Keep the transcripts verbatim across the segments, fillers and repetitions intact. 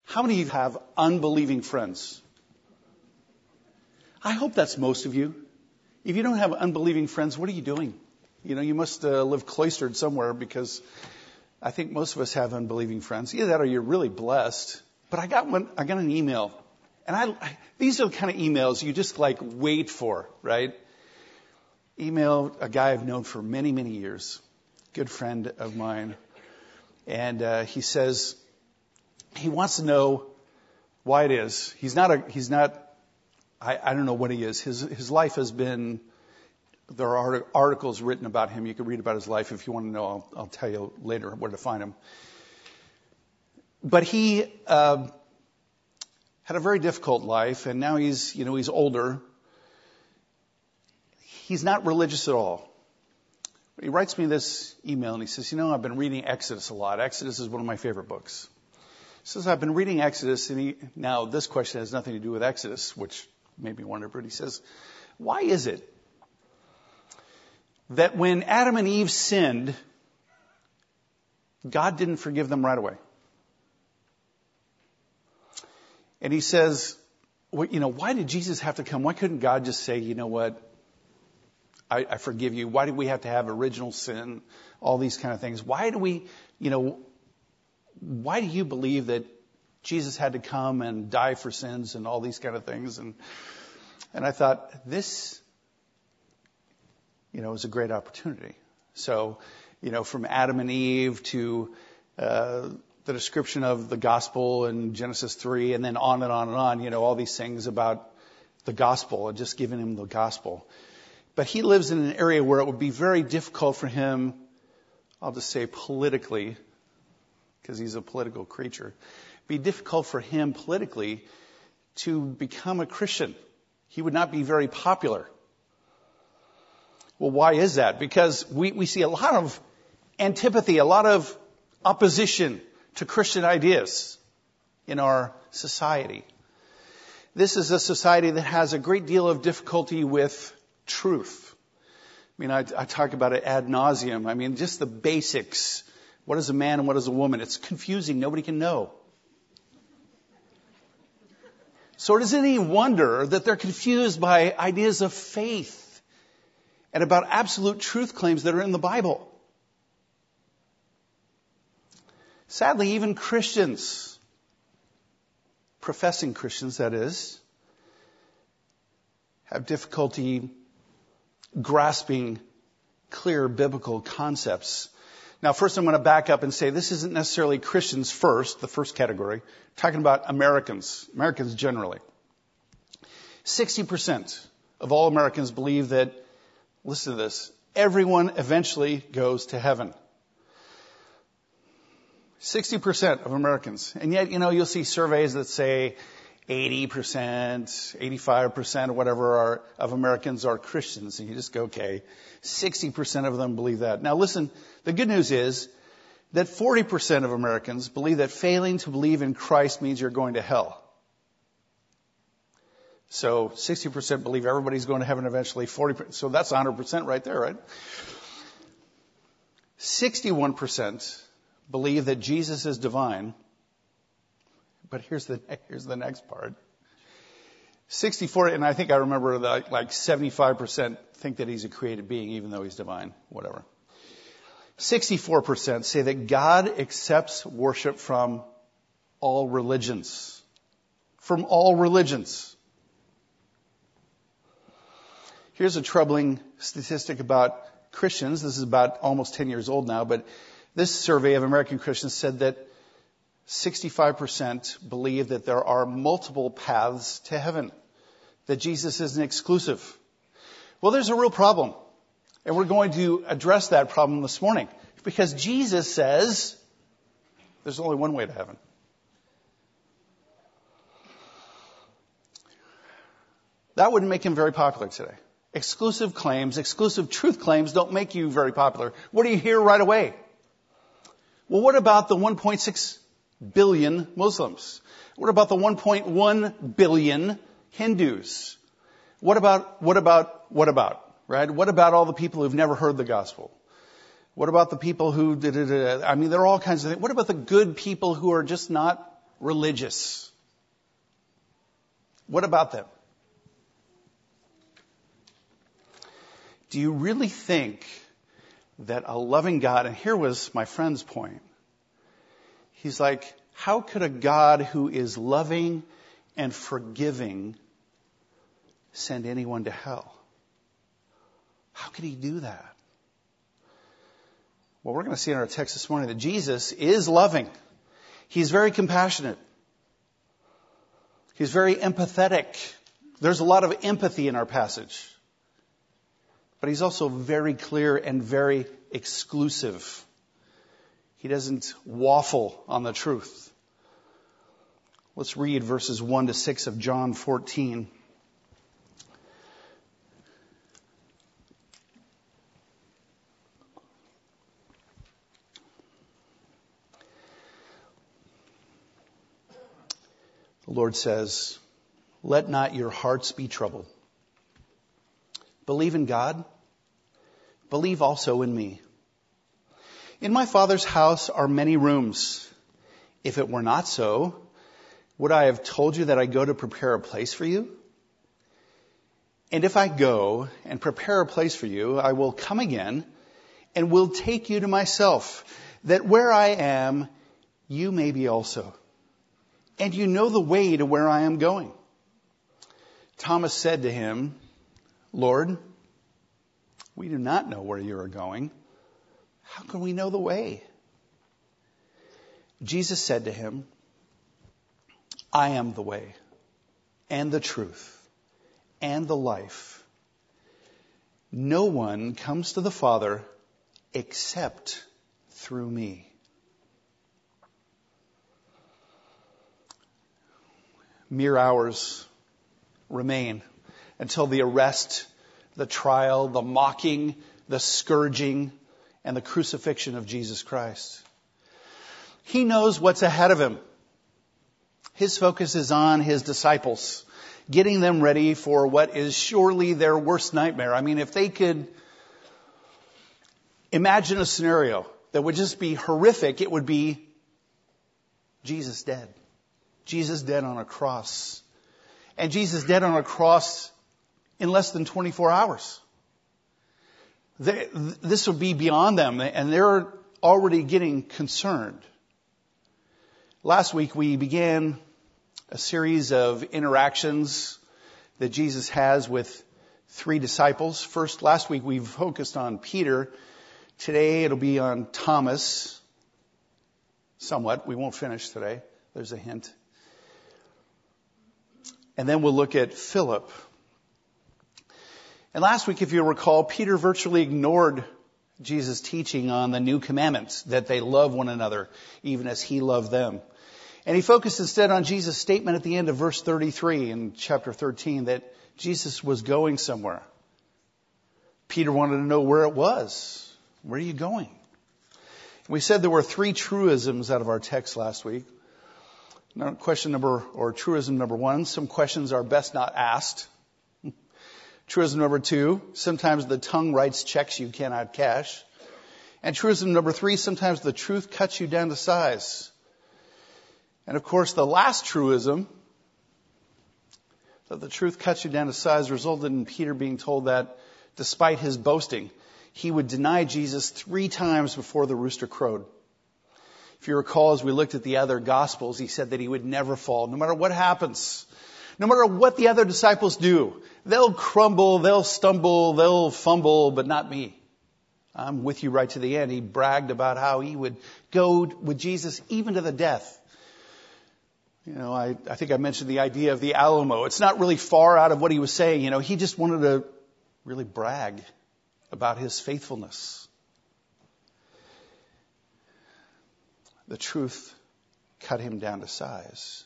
How many of you have unbelieving friends? I hope that's most of you. If you don't have unbelieving friends, what are you doing? You know, you must uh, live cloistered somewhere, because I think most of us have unbelieving friends. Either that or you're really blessed. But I got one, I got an email. And I, I these are the kind of emails you just like wait for, right? Email a guy I've known for many, many years. Good friend of mine. And uh, he says he wants to know why it is. He's not a, he's not, I, I don't know what he is. His, his life has been, there are articles written about him. You can read about his life. If you want to know, I'll, I'll tell you later where to find him. But he uh, had a very difficult life, and now he's, you know, he's older. He's not religious at all. He writes me this email, and he says, you know, I've been reading Exodus a lot. Exodus is one of my favorite books. He says, I've been reading Exodus, and he, now this question has nothing to do with Exodus, which made me wonder, but he says, why is it that when Adam and Eve sinned, God didn't forgive them right away? And he says, well, you know, why did Jesus have to come? Why couldn't God just say, you know what, I, I forgive you? Why do we have to have original sin? All these kind of things. Why do we, you know, why do you believe that Jesus had to come and die for sins and all these kind of things? And and I thought, this, you know, is a great opportunity. So, you know, from Adam and Eve to uh, the description of the gospel in Genesis three, and then on and on and on, you know, all these things about the gospel and just giving him the gospel. But he lives in an area where it would be very difficult for him, I'll just say politically, because he's a political creature, be difficult for him politically to become a Christian. He would not be very popular. Well, why is that? Because we, we see a lot of antipathy, a lot of opposition to Christian ideas in our society. This is a society that has a great deal of difficulty with truth. I mean, I, I talk about it ad nauseum. I mean, just the basics. What is a man and what is a woman? It's confusing. Nobody can know. So it isn't any wonder that they're confused by ideas of faith and about absolute truth claims that are in the Bible. Sadly, even Christians, professing Christians that is, have difficulty grasping clear biblical concepts. Now, first I'm going to back up and say this isn't necessarily Christians first, the first category. I'm talking about Americans, Americans generally. sixty percent of all Americans believe that, listen to this, everyone eventually goes to heaven. sixty percent of Americans. And yet, you know, you'll see surveys that say eighty percent, eighty-five percent or whatever are, of Americans are Christians. And you just go, okay, sixty percent of them believe that. Now listen, the good news is that forty percent of Americans believe that failing to believe in Christ means you're going to hell. So sixty percent believe everybody's going to heaven eventually, forty percent, so that's one hundred percent right there, right? sixty-one percent believe that Jesus is divine. But here's the here's the next part. sixty-four, and I think I remember that like seventy-five percent think that he's a created being, even though he's divine, whatever. sixty-four percent say that God accepts worship from all religions. From all religions. Here's a troubling statistic about Christians. This is about almost ten years old now, but this survey of American Christians said that sixty-five percent believe that there are multiple paths to heaven, that Jesus isn't exclusive. Well, there's a real problem, and we're going to address that problem this morning, because Jesus says there's only one way to heaven. That wouldn't make him very popular today. Exclusive claims, exclusive truth claims don't make you very popular. What do you hear right away? Well, what about the one point six billion Muslims? What about the one point one billion Hindus? What about, what about, what about, right? What about all the people who've never heard the gospel? What about the people who did it? I mean, there are all kinds of things. What about the good people who are just not religious. What about them? Do you really think that a loving God, and here was my friend's point, he's like, how could a God who is loving and forgiving send anyone to hell? How could he do that? Well, we're going to see in our text this morning that Jesus is loving. He's very compassionate. He's very empathetic. There's a lot of empathy in our passage. But he's also very clear and very exclusive. He doesn't waffle on the truth. Let's read verses one to six of John fourteen. The Lord says, "Let not your hearts be troubled. Believe in God. Believe also in me. In my Father's house are many rooms. If it were not so, would I have told you that I go to prepare a place for you? And if I go and prepare a place for you, I will come again and will take you to myself, that where I am, you may be also. And you know the way to where I am going." Thomas said to him, "Lord, we do not know where you are going. How can we know the way?" Jesus said to him, "I am the way and the truth and the life. No one comes to the Father except through me." Mere hours remain until the arrest, the trial, the mocking, the scourging, and the crucifixion of Jesus Christ. He knows what's ahead of him. His focus is on his disciples, getting them ready for what is surely their worst nightmare. I mean, if they could imagine a scenario that would just be horrific, it would be Jesus dead. Jesus dead on a cross. And Jesus dead on a cross in less than twenty-four hours. They, this would be beyond them, and they're already getting concerned. Last week we began a series of interactions that Jesus has with three disciples. First, last week we focused on Peter. Today it'll be on Thomas. Somewhat. We won't finish today. There's a hint. And then we'll look at Philip. And last week, if you recall, Peter virtually ignored Jesus' teaching on the new commandments, that they love one another, even as he loved them. And he focused instead on Jesus' statement at the end of verse thirty-three in chapter thirteen, that Jesus was going somewhere. Peter wanted to know where it was. Where are you going? We said there were three truisms out of our text last week. Now, question number, or truism number one, some questions are best not asked. Truism number two, sometimes the tongue writes checks you cannot cash. And truism number three, sometimes the truth cuts you down to size. And of course, the last truism, that the truth cuts you down to size, resulted in Peter being told that despite his boasting, he would deny Jesus three times before the rooster crowed. If you recall, as we looked at the other Gospels, he said that he would never fall, no matter what happens. No matter what the other disciples do. They'll crumble, they'll stumble, they'll fumble, but not me. I'm with you right to the end. He bragged about how he would go with Jesus even to the death. You know, I, I think I mentioned the idea of the Alamo. It's not really far out of what he was saying. You know, he just wanted to really brag about his faithfulness. The truth cut him down to size.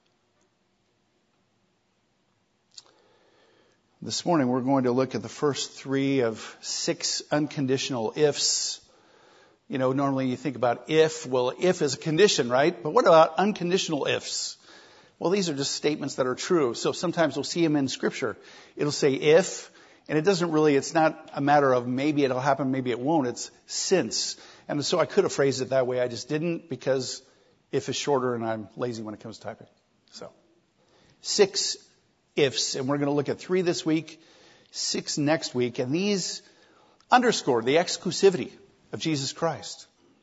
This morning we're going to look at the first three of six unconditional ifs. You know, normally you think about if. Well, if is a condition, right? But what about unconditional ifs? Well, these are just statements that are true. So sometimes we'll see them in Scripture. It'll say if, and it doesn't really, it's not a matter of maybe it'll happen, maybe it won't. It's since. And so I could have phrased it that way. I just didn't, because if is shorter, and I'm lazy when it comes to typing. So, six ifs, and we're going to look at three this week, six next week, and these underscore the exclusivity of Jesus Christ,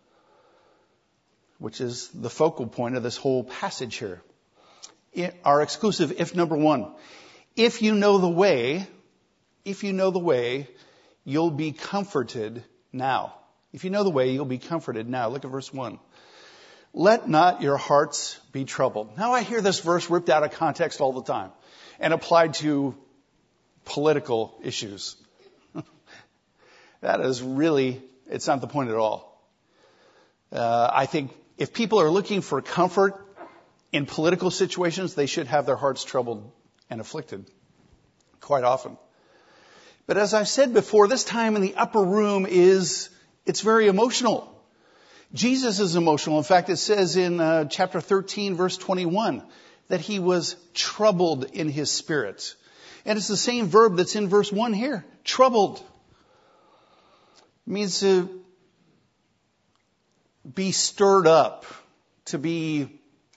which is the focal point of this whole passage here. Our exclusive if number one, if you know the way, if you know the way, you'll be comforted now. If you know the way, you'll be comforted now. Look at verse one. Let not your hearts be troubled. Now I hear this verse ripped out of context all the time and applied to political issues. That is really, it's not the point at all. Uh, I think if people are looking for comfort in political situations, they should have their hearts troubled and afflicted quite often. But as I've said before, this time in the upper room is, it's very emotional. Jesus is emotional. In fact, it says in uh, chapter thirteen, verse twenty-one, that he was troubled in his spirit. And it's the same verb that's in verse one here, troubled. It means to be stirred up, to be,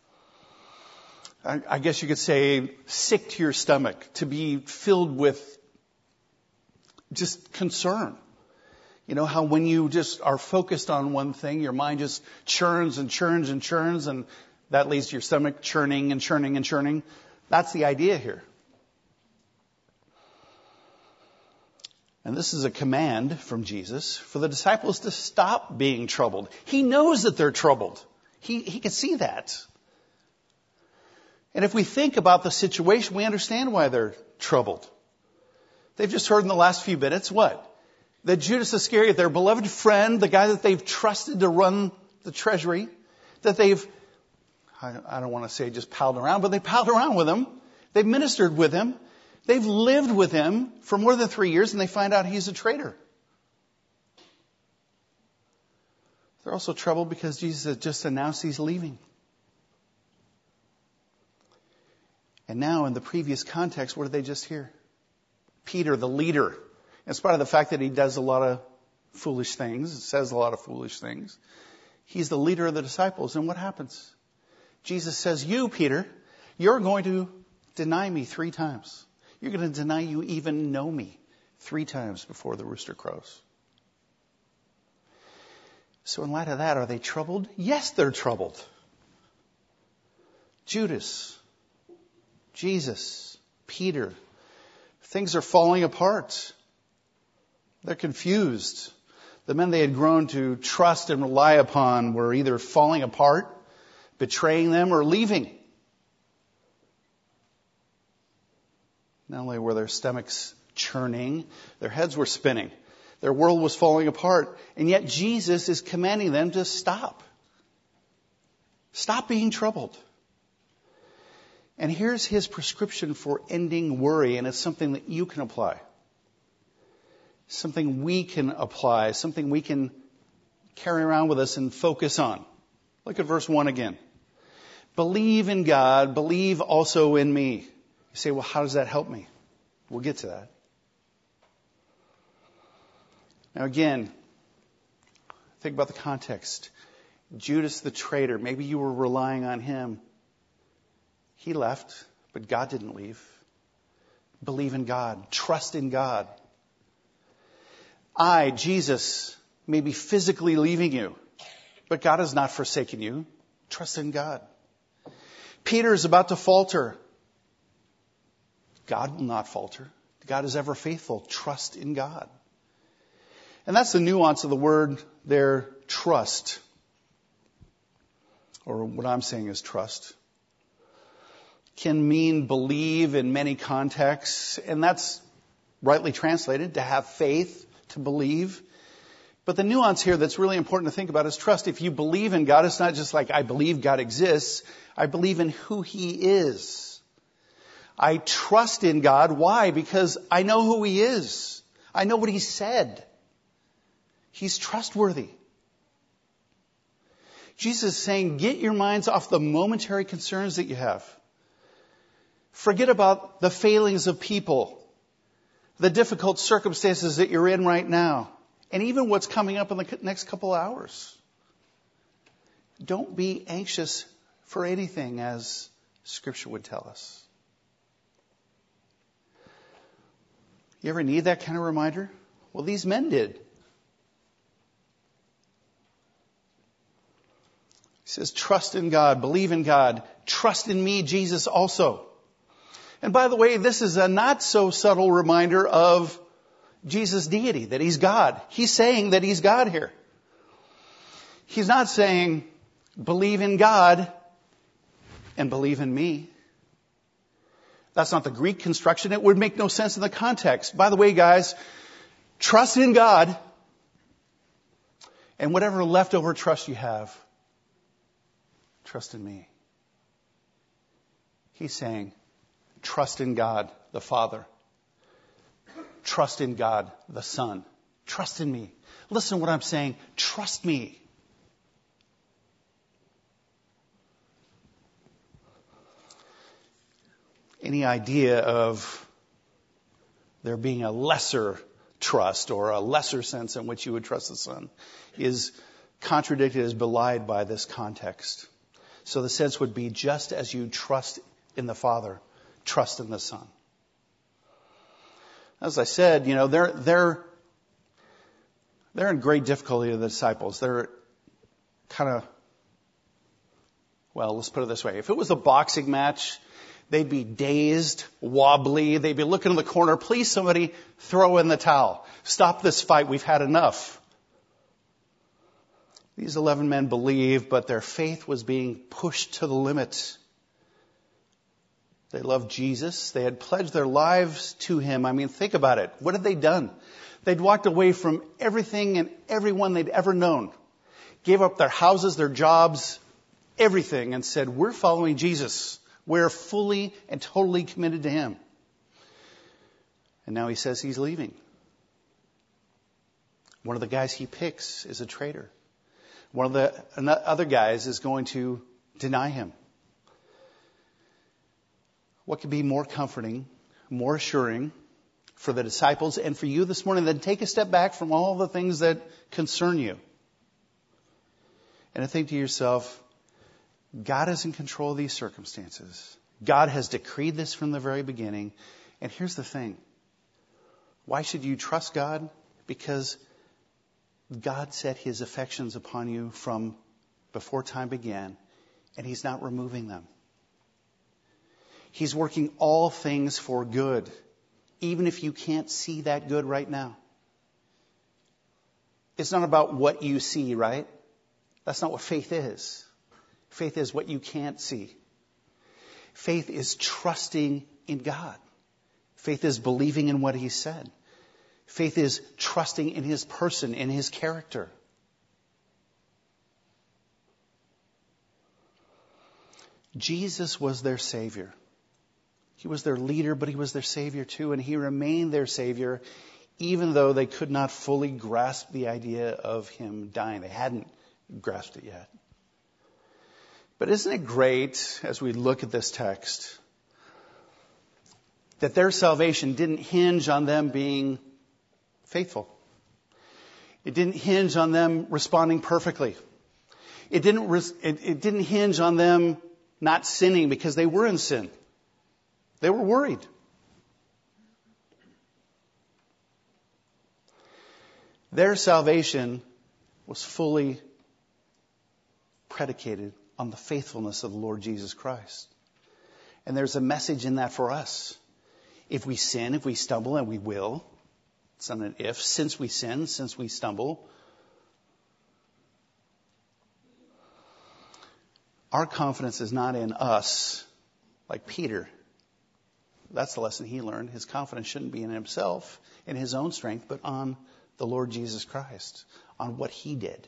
I, I guess you could say, sick to your stomach, to be filled with just concern. You know how when you just are focused on one thing, your mind just churns and churns and churns, and that leads to your stomach churning and churning and churning. That's the idea here. And this is a command from Jesus for the disciples to stop being troubled. He knows that they're troubled. He, he can see that. And if we think about the situation, we understand why they're troubled. They've just heard in the last few minutes what? That Judas Iscariot, their beloved friend, the guy that they've trusted to run the treasury, that they've, I, I don't want to say just palled around, but they palled around with him. They've ministered with him. They've lived with him for more than three years, and they find out he's a traitor. They're also troubled because Jesus has just announced he's leaving. And now, in the previous context, what did they just hear? Peter, the leader, in spite of the fact that he does a lot of foolish things, says a lot of foolish things, he's the leader of the disciples. And what happens? Jesus says, you, Peter, you're going to deny me three times. You're going to deny you even know me three times before the rooster crows. So in light of that, are they troubled? Yes, they're troubled. Judas, Jesus, Peter, things are falling apart. They're confused. The men they had grown to trust and rely upon were either falling apart, betraying them, or leaving. Not only were their stomachs churning, their heads were spinning. Their world was falling apart. And yet Jesus is commanding them to stop. Stop being troubled. And here's his prescription for ending worry, and it's something that you can apply. Something we can apply, something we can carry around with us and focus on. Look at verse one again. Believe in God, believe also in me. You say, well, how does that help me? We'll get to that. Now again, think about the context. Judas the traitor, maybe you were relying on him. He left, but God didn't leave. Believe in God. Trust in God. I, Jesus, may be physically leaving you, but God has not forsaken you. Trust in God. Peter is about to falter. God will not falter. God is ever faithful. Trust in God. And that's the nuance of the word there, trust. Or what I'm saying is trust. Can mean believe in many contexts. And that's rightly translated, to have faith, to believe. But the nuance here that's really important to think about is trust. If you believe in God, it's not just like I believe God exists. I believe in who He is. I trust in God. Why? Because I know who He is. I know what He said. He's trustworthy. Jesus is saying, get your minds off the momentary concerns that you have. Forget about the failings of people, the difficult circumstances that you're in right now, and even what's coming up in the next couple of hours. Don't be anxious for anything, as Scripture would tell us. You ever need that kind of reminder? Well, these men did. He says, trust in God, believe in God, trust in me, Jesus, also. And by the way, this is a not so subtle reminder of Jesus' deity, that he's God. He's saying that he's God here. He's not saying, believe in God and believe in me. That's not the Greek construction. It would make no sense in the context. By the way, guys, trust in God, and whatever leftover trust you have, trust in me. He's saying, trust in God, the Father. Trust in God, the Son. Trust in me. Listen to what I'm saying. Trust me. Any idea of there being a lesser trust or a lesser sense in which you would trust the Son is contradicted, is belied by this context. So the sense would be, just as you trust in the Father, trust in the Son. As I said, you know, they're they're they're in great difficulty, the disciples. They're kind of, well, let's put it this way. If it was a boxing match, they'd be dazed, wobbly. They'd be looking in the corner. Please, somebody throw in the towel. Stop this fight. We've had enough. These eleven men believed, but their faith was being pushed to the limit. They loved Jesus. They had pledged their lives to him. I mean, think about it. What had they done? They'd walked away from everything and everyone they'd ever known. Gave up their houses, their jobs, everything, and said, we're following Jesus. We're fully and totally committed to him. And now he says he's leaving. One of the guys he picks is a traitor. One of the other guys is going to deny him. What could be more comforting, more assuring for the disciples and for you this morning than take a step back from all the things that concern you and to think to yourself, God is in control of these circumstances. God has decreed this from the very beginning. And here's the thing. Why should you trust God? Because God set his affections upon you from before time began, and he's not removing them. He's working all things for good, even if you can't see that good right now. It's not about what you see, right? That's not what faith is. Faith is what you can't see. Faith is trusting in God. Faith is believing in what he said. Faith is trusting in his person, in his character. Jesus was their Savior. He was their leader, but he was their Savior too, and he remained their Savior even though they could not fully grasp the idea of him dying. They hadn't grasped it yet. But isn't it great, as we look at this text, that their salvation didn't hinge on them being faithful. It didn't hinge on them responding perfectly. It didn't, res- it, it didn't hinge on them not sinning because they were in sin. They were worried. Their salvation was fully predicated on the faithfulness of the Lord Jesus Christ. And there's a message in that for us. If we sin, if we stumble, and we will, it's not an if, since we sin, since we stumble, our confidence is not in us, like Peter. That's the lesson he learned. His confidence shouldn't be in himself, in his own strength, but on the Lord Jesus Christ, on what he did.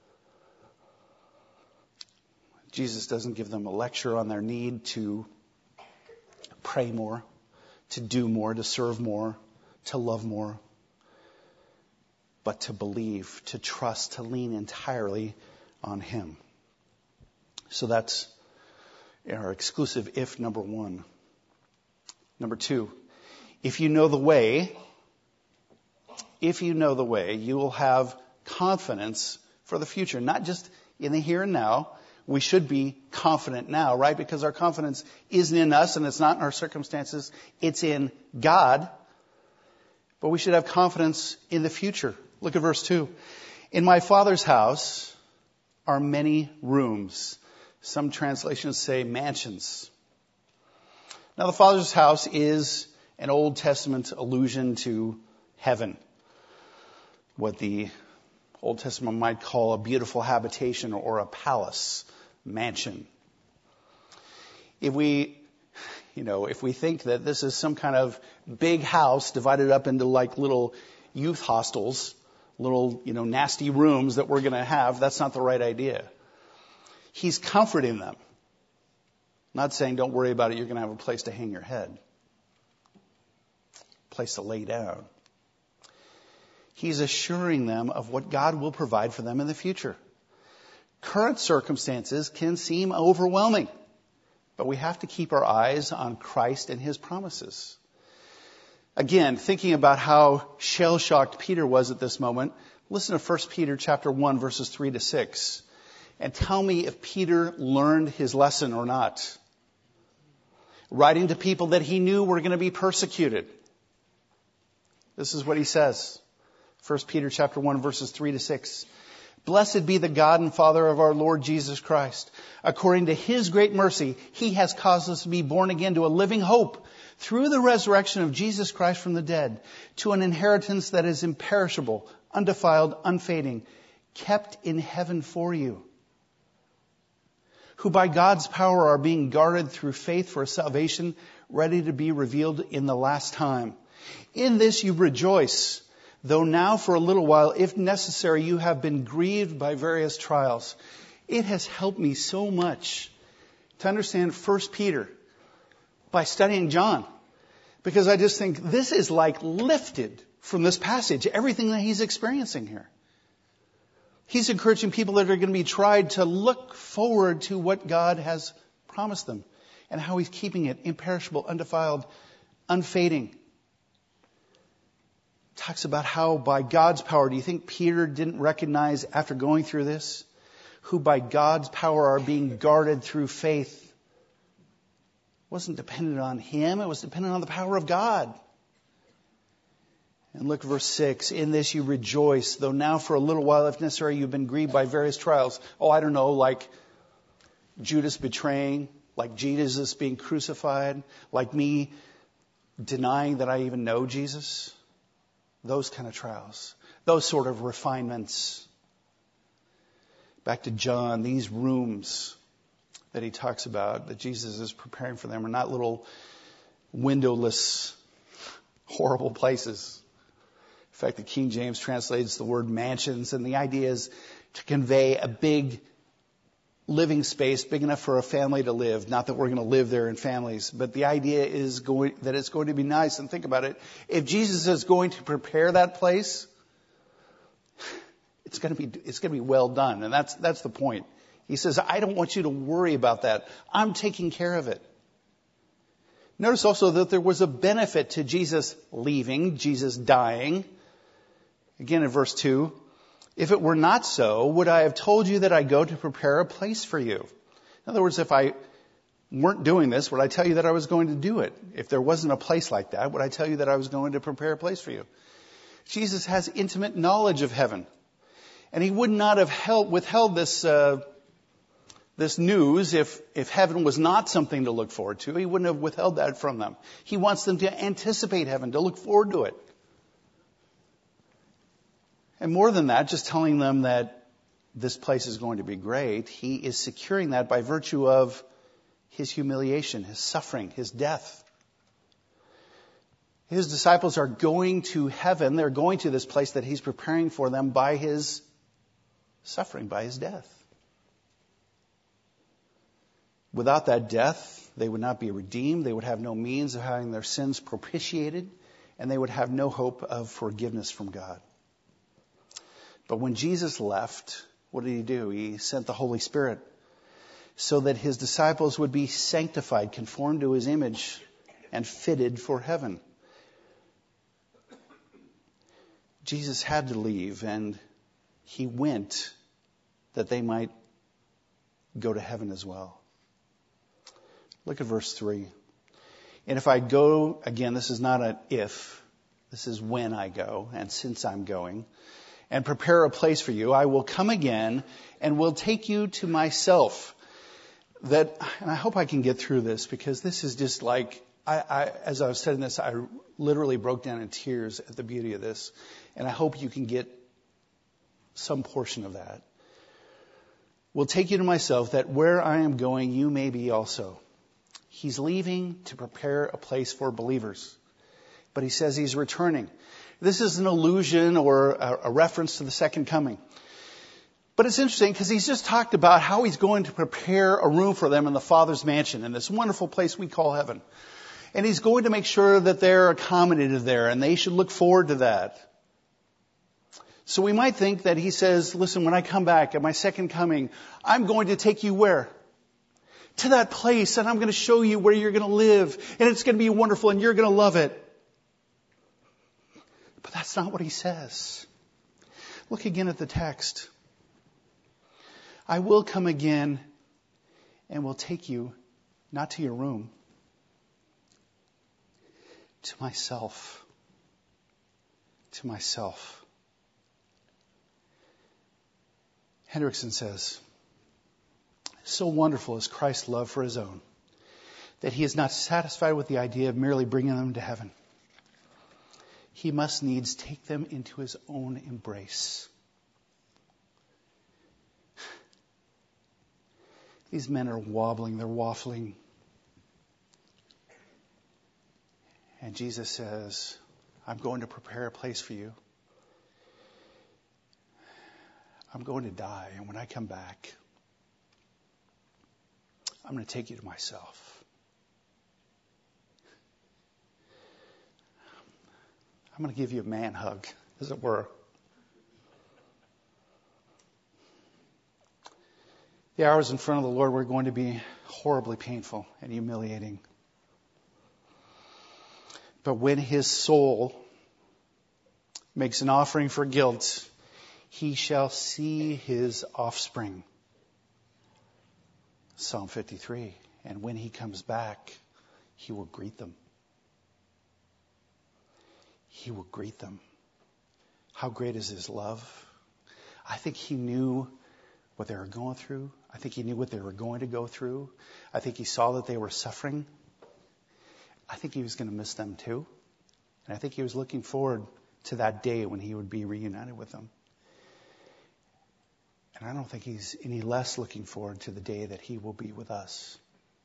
Jesus doesn't give them a lecture on their need to pray more, to do more, to serve more, to love more, but to believe, to trust, to lean entirely on him. So that's our exclusive if number one. Number two, if you know the way, if you know the way, you will have confidence for the future, not just in the here and now, we should be confident now, right? Because our confidence isn't in us and it's not in our circumstances. It's in God. But we should have confidence in the future. Look at verse two. In my Father's house are many rooms. Some translations say mansions. Now the Father's house is an Old Testament allusion to heaven. What the Old Testament might call a beautiful habitation or a palace, mansion. If we, you know, if we think that this is some kind of big house divided up into like little youth hostels, little, you know, nasty rooms that we're going to have, that's not the right idea. He's comforting them. Not saying don't worry about it, you're going to have a place to hang your head. A place to lay down. He's assuring them of what God will provide for them in the future. Current circumstances can seem overwhelming, but we have to keep our eyes on Christ and His promises. Again, thinking about how shell-shocked Peter was at this moment, listen to First Peter chapter one, verses three to six, and tell me if Peter learned his lesson or not. Writing to people that he knew were going to be persecuted. This is what he says. First Peter chapter one, verses three to six. Blessed be the God and Father of our Lord Jesus Christ. According to His great mercy, He has caused us to be born again to a living hope through the resurrection of Jesus Christ from the dead, to an inheritance that is imperishable, undefiled, unfading, kept in heaven for you, who by God's power are being guarded through faith for a salvation ready to be revealed in the last time. In this you rejoice, though now for a little while, if necessary, you have been grieved by various trials. It has helped me so much to understand First Peter by studying John. Because I just think this is like lifted from this passage, everything that he's experiencing here. He's encouraging people that are going to be tried to look forward to what God has promised them and how He's keeping it imperishable, undefiled, unfading. Talks about how by God's power, do you think Peter didn't recognize after going through this, who by God's power are being guarded through faith? It wasn't dependent on him, it was dependent on the power of God. And look at verse six. In this you rejoice, though now for a little while, if necessary, you've been grieved by various trials. Oh, I don't know, like Judas betraying, like Jesus being crucified, like me denying that I even know Jesus. Those kind of trials. Those sort of refinements. Back to John, these rooms that he talks about, that Jesus is preparing for them, are not little windowless, horrible places. In fact, the King James translates the word mansions, and the idea is to convey a big living space, big enough for a family to live. Not that we're going to live there in families, but the idea is going that it's going to be nice. And think about it. If Jesus is going to prepare that place, it's going to be it's going to be well done. And that's that's the point. He says, I don't want you to worry about that. I'm taking care of it. Notice also that there was a benefit to Jesus leaving, Jesus dying. Again in verse two. If it were not so, would I have told you that I go to prepare a place for you? In other words, if I weren't doing this, would I tell you that I was going to do it? If there wasn't a place like that, would I tell you that I was going to prepare a place for you? Jesus has intimate knowledge of heaven. And He would not have held, withheld this, uh, this news if, if heaven was not something to look forward to. He wouldn't have withheld that from them. He wants them to anticipate heaven, to look forward to it. And more than that, just telling them that this place is going to be great, He is securing that by virtue of His humiliation, His suffering, His death. His disciples are going to heaven. They're going to this place that He's preparing for them by His suffering, by His death. Without that death, they would not be redeemed. They would have no means of having their sins propitiated, and they would have no hope of forgiveness from God. But when Jesus left, what did He do? He sent the Holy Spirit so that His disciples would be sanctified, conformed to His image, and fitted for heaven. Jesus had to leave, and He went that they might go to heaven as well. Look at verse three. And if I go, again, this is not an if, this is when I go, and since I'm going, and prepare a place for you, I will come again and will take you to myself. That, and I hope I can get through this, because this is just like, I, I, as I was studying this, I literally broke down in tears at the beauty of this. And I hope you can get some portion of that. Will take you to myself, that where I am going, you may be also. He's leaving to prepare a place for believers. But he says he's returning. This is an allusion or a, a reference to the second coming. But it's interesting because he's just talked about how he's going to prepare a room for them in the Father's mansion, in this wonderful place we call heaven. And he's going to make sure that they're accommodated there, and they should look forward to that. So we might think that he says, listen, when I come back at my second coming, I'm going to take you where? To that place, and I'm going to show you where you're going to live, and it's going to be wonderful, and you're going to love it. But that's not what he says. Look again at the text. I will come again and will take you, not to your room, to myself. To myself. Hendrickson says, so wonderful is Christ's love for his own, that he is not satisfied with the idea of merely bringing them to heaven. He must needs take them into his own embrace. These men are wobbling, they're waffling. And Jesus says, I'm going to prepare a place for you. I'm going to die, and when I come back, I'm going to take you to myself. I'm going to give you a man hug, as it were. The hours in front of the Lord were going to be horribly painful and humiliating. But when his soul makes an offering for guilt, he shall see his offspring. Psalm fifty-three. And when he comes back, he will greet them. He will greet them. How great is his love? I think he knew what they were going through. I think he knew what they were going to go through. I think he saw that they were suffering. I think he was going to miss them too. And I think he was looking forward to that day when he would be reunited with them. And I don't think he's any less looking forward to the day that he will be with us.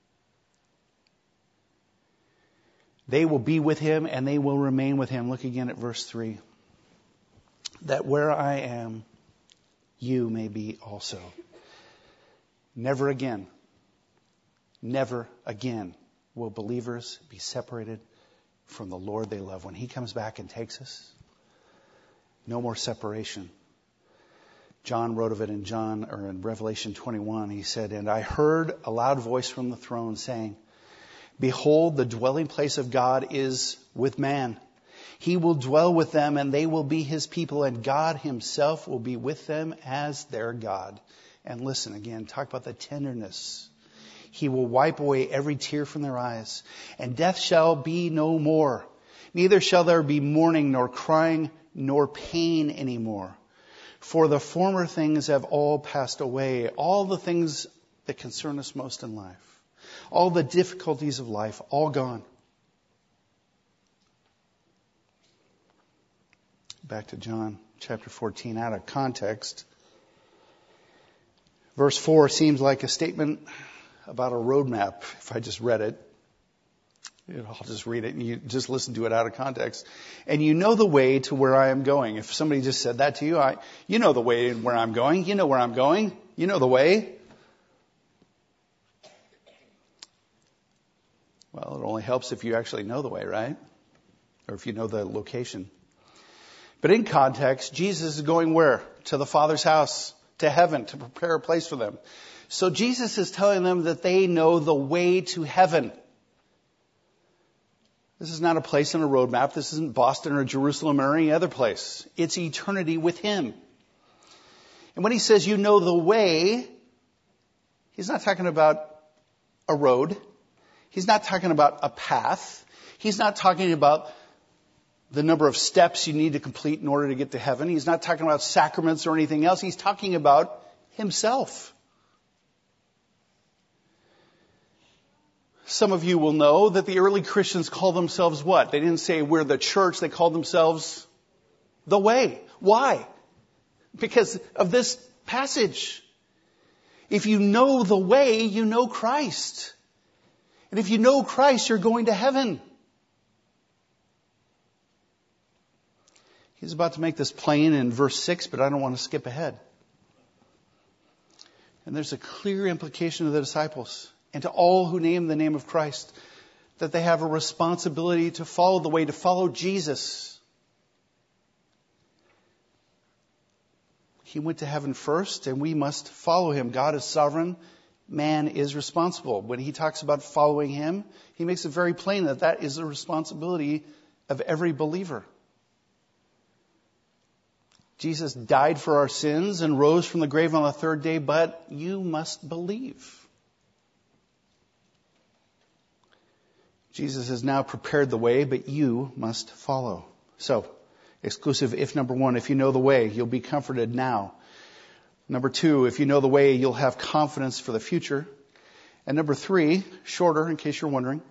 They will be with him and they will remain with him. Look again at verse three. That where I am, you may be also. Never again, never again will believers be separated from the Lord they love. When he comes back and takes us, no more separation. John wrote of it in John or in Revelation twenty-one. He said, and I heard a loud voice from the throne saying, behold, the dwelling place of God is with man. He will dwell with them and they will be his people, and God himself will be with them as their God. And listen again, talk about the tenderness. He will wipe away every tear from their eyes, and death shall be no more. Neither shall there be mourning, nor crying, nor pain anymore. For the former things have all passed away. All the things that concern us most in life, all the difficulties of life, all gone. Back to John chapter fourteen, out of context. Verse four seems like a statement about a roadmap. If I just read it, you know, I'll just read it and you just listen to it out of context. And you know the way to where I am going. If somebody just said that to you, I, you know the way where I'm going. You know where I'm going. You know the way. Well, it only helps if you actually know the way, right? Or if you know the location. But in context, Jesus is going where? To the Father's house, to heaven, to prepare a place for them. So Jesus is telling them that they know the way to heaven. This is not a place on a road map. This isn't Boston or Jerusalem or any other place. It's eternity with him. And when he says you know the way, He's not talking about a road. He's not talking about a path. He's not talking about the number of steps you need to complete in order to get to heaven. He's not talking about sacraments or anything else. He's talking about himself. Some of you will know that the early Christians called themselves what? They didn't say we're the church. They called themselves the way. Why? Because of this passage. If you know the way, you know Christ. And if you know Christ, you're going to heaven. He's about to make this plain in verse six, but I don't want to skip ahead. And there's a clear implication to the disciples and to all who name the name of Christ that they have a responsibility to follow the way, to follow Jesus. He went to heaven first, and we must follow him. God is sovereign. Man is responsible. When he talks about following him, he makes it very plain that that is the responsibility of every believer. Jesus died for our sins and rose from the grave on the third day, but you must believe. Jesus has now prepared the way, but you must follow. So, exclusive if number one, if you know the way, you'll be comforted now. Number two, if you know the way, you'll have confidence for the future. And number three, shorter in case you're wondering,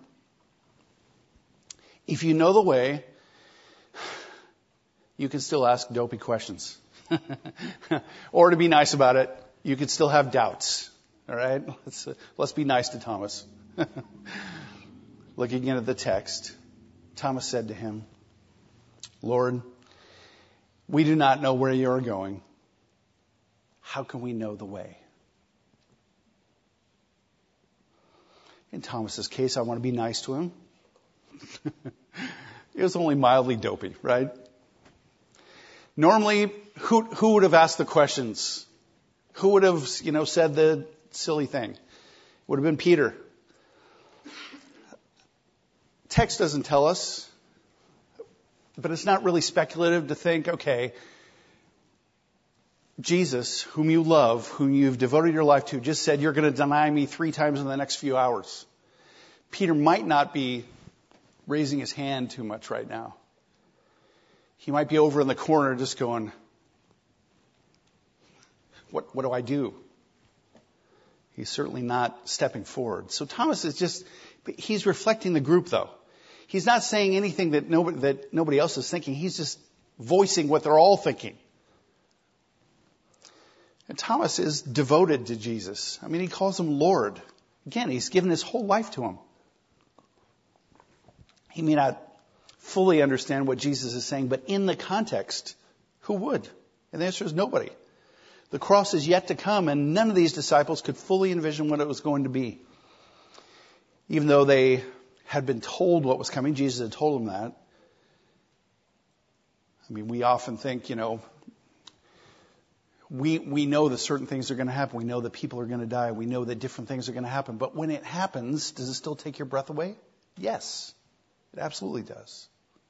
if you know the way, you can still ask dopey questions. Or to be nice about it, you could still have doubts. All right? Let's, uh, let's be nice to Thomas. Looking again at the text, Thomas said to him, Lord, we do not know where you are going. How can we know the way? In Thomas's case, I want to be nice to him. It was only mildly dopey, right? Normally, who, who would have asked the questions? Who would have, you know, said the silly thing? It would have been Peter. Text doesn't tell us, but it's not really speculative to think, okay, Jesus, whom you love, whom you've devoted your life to, just said you're going to deny me three times in the next few hours. Peter might not be raising his hand too much right now. He might be over in the corner just going, what, what do I do? He's certainly not stepping forward. So Thomas is just, he's reflecting the group though. He's not saying anything that nobody, that nobody else is thinking. He's just voicing what they're all thinking. And Thomas is devoted to Jesus. I mean, he calls him Lord. Again, he's given his whole life to him. He may not fully understand what Jesus is saying, but in the context, who would? And the answer is nobody. The cross is yet to come, and none of these disciples could fully envision what it was going to be. Even though they had been told what was coming, Jesus had told them that. I mean, we often think, you know, we we know that certain things are going to happen. We know that people are going to die. We know that different things are going to happen. But when it happens, does it still take your breath away? Yes, it absolutely does.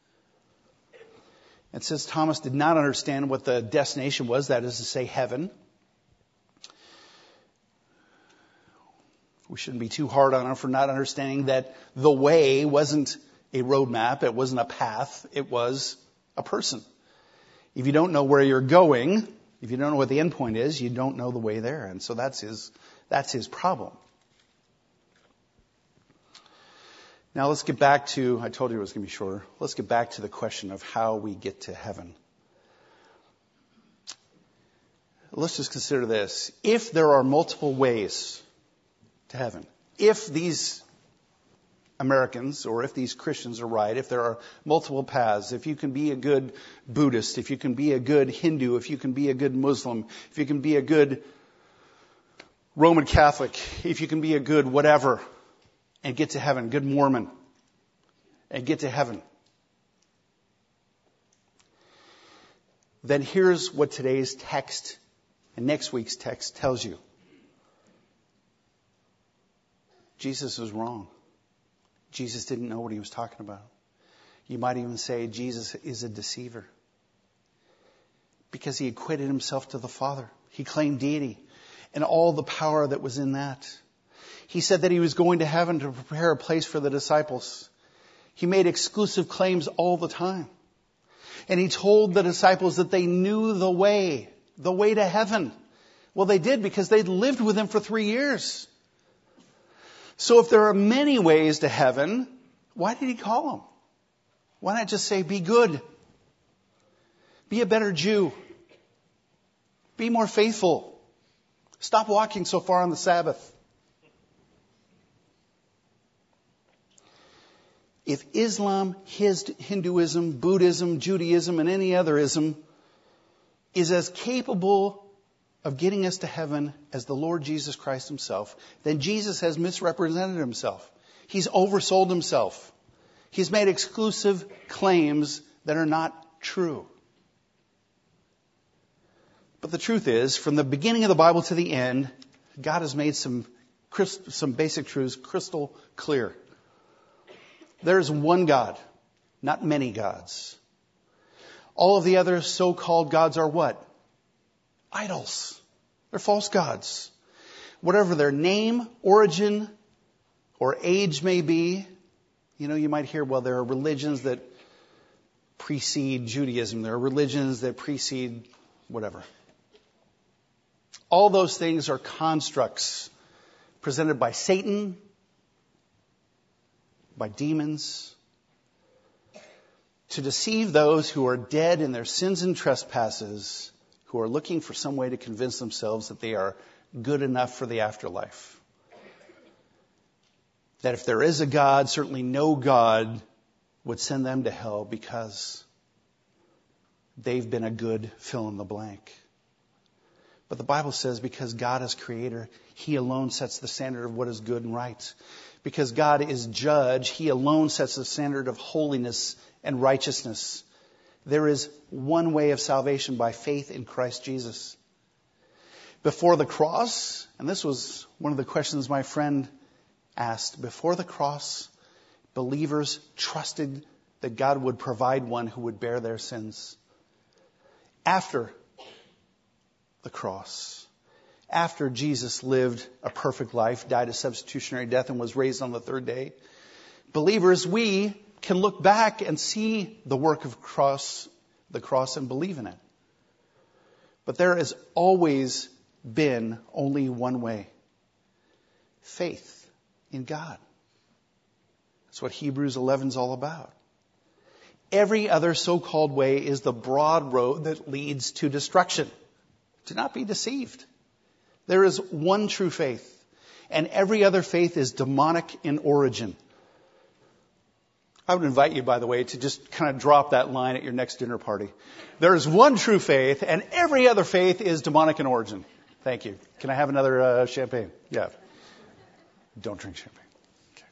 And since Thomas did not understand what the destination was, that is to say heaven, we shouldn't be too hard on him for not understanding that the way wasn't a roadmap, it wasn't a path, it was a person. If you don't know where you're going, if you don't know what the end point is, you don't know the way there. And so that's his, that's his problem. Now let's get back to, I told you it was going to be shorter. Let's get back to the question of how we get to heaven. Let's just consider this. If there are multiple ways to heaven, if these Americans or if these Christians are right, if there are multiple paths, if you can be a good Buddhist, if you can be a good Hindu, if you can be a good Muslim, if you can be a good Roman Catholic, if you can be a good whatever, and get to heaven, good Mormon, and get to heaven, then here's what today's text and next week's text tells you. Jesus was wrong. Jesus didn't know what he was talking about. You might even say Jesus is a deceiver, because he equated himself to the Father. He claimed deity. and all the power that was in that. He said that he was going to heaven to prepare a place for the disciples. He made exclusive claims all the time. And he told the disciples that they knew the way, the way to heaven. Well, they did because they'd lived with him for three years. So if there are many ways to heaven, why did he call them? Why not just say, be good? Be a better Jew. Be more faithful. Stop walking so far on the Sabbath. If Islam, Hinduism, Buddhism, Judaism, and any other ism is as capable of getting us to heaven as the Lord Jesus Christ himself, then Jesus has misrepresented himself. He's oversold himself. He's made exclusive claims that are not true. But the truth is, from the beginning of the Bible to the end, God has made some, some basic truths crystal clear. There is one God, not many gods. All of the other so-called gods are what? Idols. They're false gods. Whatever their name, origin, or age may be, you know, you might hear, well, there are religions that precede Judaism. There are religions that precede whatever. All those things are constructs presented by Satan, by demons, to deceive those who are dead in their sins and trespasses, who are looking for some way to convince themselves that they are good enough for the afterlife. That if there is a God, certainly no God would send them to hell because they've been a good fill in the blank. But the Bible says because God is creator, he alone sets the standard of what is good and right. Because God is judge, he alone sets the standard of holiness and righteousness. There is one way of salvation by faith in Christ Jesus. Before the cross, and this was one of the questions my friend asked, before the cross, believers trusted that God would provide one who would bear their sins. After the cross, after Jesus lived a perfect life, died a substitutionary death, and was raised on the third day, believers, we can look back and see the work of cross, the cross and believe in it. But there has always been only one way. Faith in God. That's what Hebrews eleven is all about. Every other so-called way is the broad road that leads to destruction. Do not be deceived. There is one true faith, and every other faith is demonic in origin. I would invite you, by the way, to just kind of drop that line at your next dinner party. There is one true faith, and every other faith is demonic in origin. Thank you. Can I have another uh, champagne? Yeah. Don't drink champagne. Okay.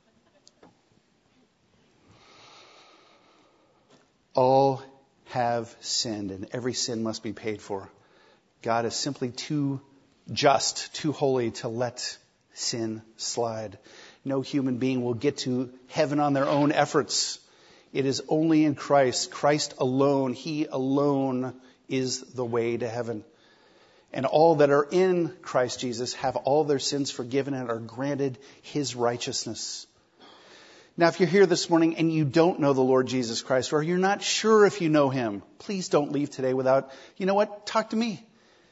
All have sinned, and every sin must be paid for. God is simply too just, too holy to let sin slide. No human being will get to heaven on their own efforts. It is only in Christ, Christ alone, he alone is the way to heaven. And all that are in Christ Jesus have all their sins forgiven and are granted his righteousness. Now, if you're here this morning and you don't know the Lord Jesus Christ, or you're not sure if you know him, please don't leave today without, you know what, talk to me.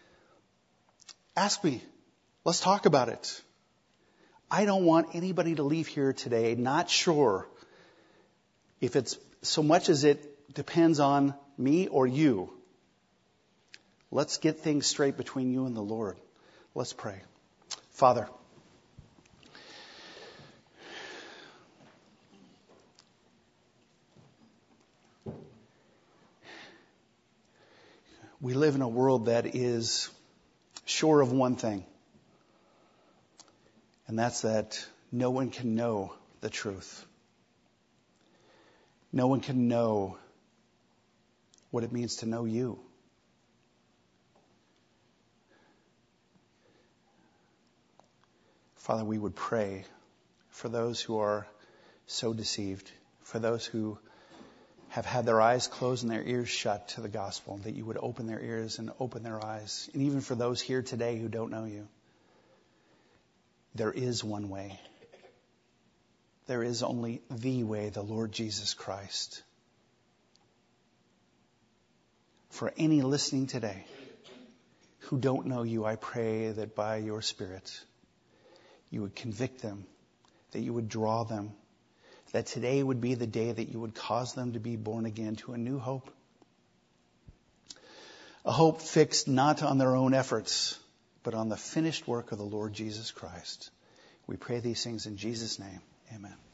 Ask me. Let's talk about it. I don't want anybody to leave here today not sure if it's so much as it depends on me or you. Let's get things straight between you and the Lord. Let's pray. Father, we live in a world that is sure of one thing. And that's that no one can know the truth. No one can know what it means to know you. Father, we would pray for those who are so deceived, for those who have had their eyes closed and their ears shut to the gospel, that you would open their ears and open their eyes. And even for those here today who don't know you, there is one way. There is only the way, the Lord Jesus Christ. For any listening today who don't know you, I pray that by your Spirit, you would convict them, that you would draw them, that today would be the day that you would cause them to be born again to a new hope. A hope fixed not on their own efforts, but on the finished work of the Lord Jesus Christ. We pray these things in Jesus' name. Amen.